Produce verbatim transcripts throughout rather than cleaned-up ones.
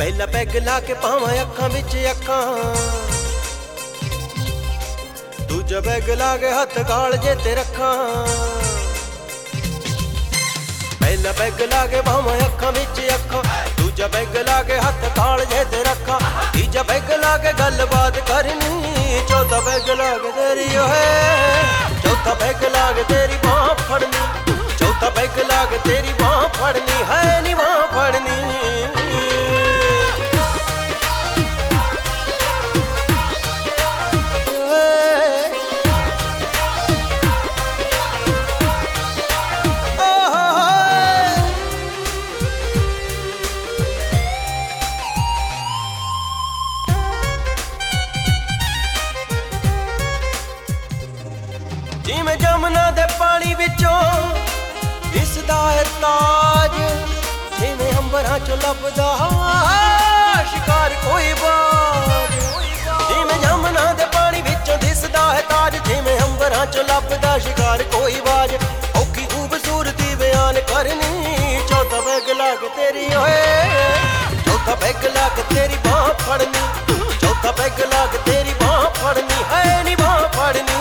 ਪਹਿਲਾ ਪੈਗ ਲਾ ਕੇ ਪਾਵਾਂ ਅੱਖਾਂ ਵਿੱਚ ਅੱਖਾਂ, ਦੂਜਾ ਪੈਗ ਲਾ ਕੇ ਹੱਥ ਕਾਲਜੇ ਤੇ ਰੱਖਾਂ। ਪਹਿਲਾ ਪੈਗ ਲਾ ਕੇ ਪਾਵਾਂ ਅੱਖਾਂ ਵਿੱਚ ਅੱਖਾਂ, ਦੂਜਾ ਪੈਗ ਲਾ ਕੇ ਹੱਥ ਕਾਲਜੇ ਤੇ ਰੱਖਾਂ। ਤੀਜਾ ਪੈਗ ਲਾ ਕੇ ਗੱਲਬਾਤ ਕਰਨੀ, ਚੌਥਾ ਪੈਗ ਲਾ ਕੇ ਤੇਰੀ ਓਏ, ਚੌਥਾ ਪੈਗ ਲਾ ਕੇ ਤੇਰੀ ਬਾਂਹ ਫੜਨੀ, ਚੌਥਾ ਪੈਗ ਲਾ ਕੇ ਤੇਰੀ ਬਾਂਹ ਫੜਨੀ ਹੈ ਨੀ ਬਾਂਹ ਫੜਨੀ। ਜਿਵੇਂ ਜਮਨਾ ਦੇ ਪਾਣੀ ਵਿੱਚੋਂ ਦਿਸਦਾ ਹੈ ਤਾਜ, ਜਿਵੇਂ ਅੰਬਰਾਂ ਚੋਂ ਲੱਭਦਾ ਸ਼ਿਕਾਰ ਕੋਈ ਬਾਜ। ਜਿਵੇਂ ਜਮਨਾ ਦੇ ਪਾਣੀ ਵਿੱਚੋਂ ਦਿਸਦਾ ਹੈ ਤਾਜ, ਜਿਵੇਂ ਅੰਬਰਾਂ ਚੋਂ ਲੱਭਦਾ ਸ਼ਿਕਾਰ ਕੋਈ ਬਾਜ। ਔਖੀ ਖੂਬਸੂਰਤੀ ਬਿਆਨ ਕਰਨੀ, ਚੌਥਾ ਪੈਗ ਲਾ ਕੇ ਤੇਰੀ ਓਏ, ਚੌਥਾ ਪੈਗ ਲਾ ਕੇ ਤੇਰੀ ਬਾਂਹ ਫੜਨੀ, ਚੌਥਾ ਪੈਗ ਲਾ ਕੇ ਤੇਰੀ ਬਾਂਹ ਫੜਨੀ ਹੈ ਨੀ ਬਾਂਹ ਫੜਨੀ।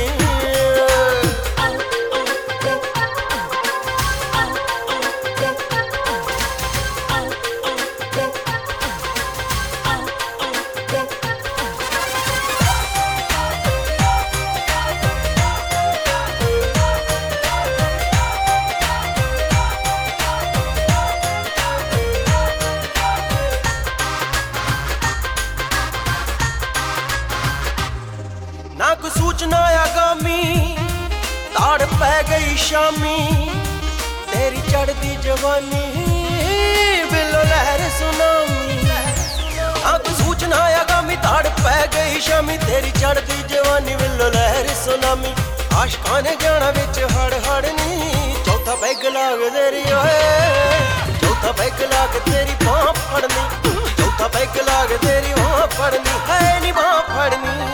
ਨਾ ਕੋਈ ਸੂਚਨਾ ਆਗਾਮੀ, ਤਾੜ ਪੈ ਗਈ ਸ਼ਾਮੀ, ਤੇਰੀ ਚੜ੍ਹਦੀ ਜਵਾਨੀ ਬਿੱਲੋ ਲਹਿਰ ਸੁਨਾਮੀ। ਨਾ ਕੋਈ ਸੂਚਨਾ ਆਗਾਮੀ, ਤਾੜ ਪੈ ਗਈ ਸ਼ਾਮੀ, ਤੇਰੀ ਚੜ੍ਹਦੀ ਜਵਾਨੀ ਬਿੱਲੋ ਲਹਿਰ ਸੁਨਾਮੀ। ਆਸ਼ਕਾਂ ਨੇ ਜਾਣਾ ਵਿੱਚ ਹੜ ਹੜ ਨੀ, ਚੌਥਾ ਪੈਗ ਲਾ ਕੇ ਤੇਰੀ ਓਏ, ਚੌਥਾ ਪੈਗ ਲਾ ਕੇ ਤੇਰੀ ਬਾਂਹ ਫੜਨੀ, ਚੌਥਾ ਪੈਗ ਲਾ ਕੇ ਤੇਰੀ ਬਾਂਹ ਫੜਨੀ ਹੈ ਨੀ ਬਾਂਹ ਫੜਨੀ।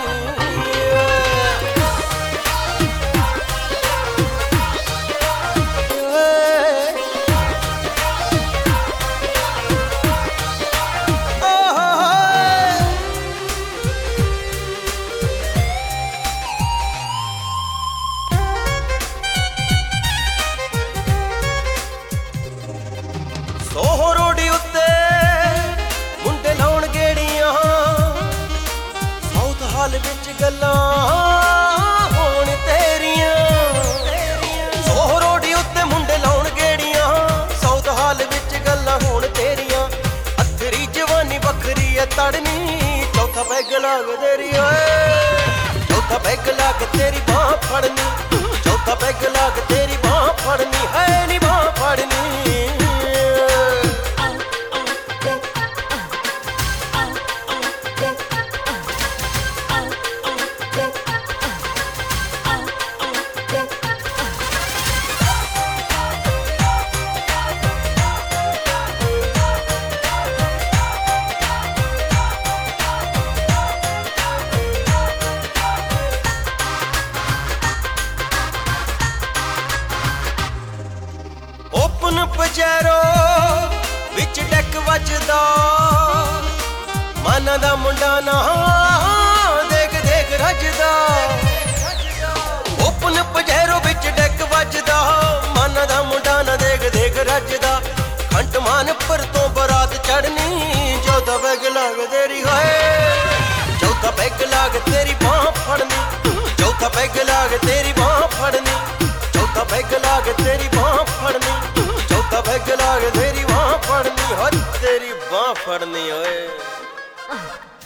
ਸੋਹ ਰੋਡੀ ਉੱਤੇ ਮੁੰਡੇ ਲਾਉਣ ਗੇੜੀਆਂ, ਸਾਊਥ ਹਾਲ ਵਿੱਚ ਗੱਲਾਂ ਹੋਣ ਤੇਰੀਆਂ। ਸੋਹ ਰੋਡੀ ਉੱਤੇ ਮੁੰਡੇ ਲਾਉਣ ਗੇੜੀਆਂ, ਸਾਊਥ ਹਾਲ ਵਿੱਚ ਗੱਲਾਂ ਹੋਣ ਤੇਰੀਆਂ। ਅੱਥਰੀ ਜਵਾਨੀ ਵੱਖਰੀ ਐ ਤੜਨੀ, ਚੌਥਾ ਪੈਗ ਲਾ ਕੇ ਤੇਰੀ ਓਏ, ਚੌਥਾ ਪੈਗ ਲਾ ਕੇ ਤੇਰੀ ਬਾਂਹ ਫੜਨੀ, ਚੌਥਾ ਪੈਗ ਲਾ ਕੇ ਤੇਰੀ ਬਾਂਹ ਫੜਨੀ ਹੈ ਨੀ ਬਾਂਹ ਫੜਨੀ। ਓਪਨ ਪਜੈਰੋ ਵਿੱਚ ਡੈਕ ਵੱਜਦਾ, ਮਨ ਦਾ ਮੁੰਡਾ ਨਾ ਦੇਖ ਦੇਖ ਰੱਜਦਾ। ਓਪਨ ਪਜੈਰੋ ਵਿੱਚ ਡੈਕ ਵੱਜਦਾ, ਮਨ ਦਾ ਮੁੰਡਾ ਨਾ ਦੇਖ ਦੇਖ ਰੱਜਦਾ। ਖੰਡ ਮਾਨਪੁਰ ਤੋਂ ਬਰਾਤ ਚੜਨੀ, ਚੌਥਾ ਪੈਗ ਲਾ ਕੇ ਤੇਰੀ ਹੋਏ, ਚੌਥਾ ਪੈਗ ਲਾ ਕੇ ਤੇਰੀ ਬਾਂਹ ਫੜਨੀ, ਚੌਥਾ ਪੈਗ ਲਾ ਕੇ ਤੇਰੀ ਬਾਂਹ ਫੜਨੀ, ਚੌਥਾ ਪੈਗ ਲਾ ਕੇ ਤੇਰੀ ਬਾਂਹ ਫੜਨੀ, ਚੌਥਾ ਪੈਗ ਲਾ ਕੇ ਤੇਰੀ ਬਾਂਹ ਫੜਨੀ ਹੋ ਤੇਰੀ ਬਾਂਹ ਫੜਨੀ ਓਏ।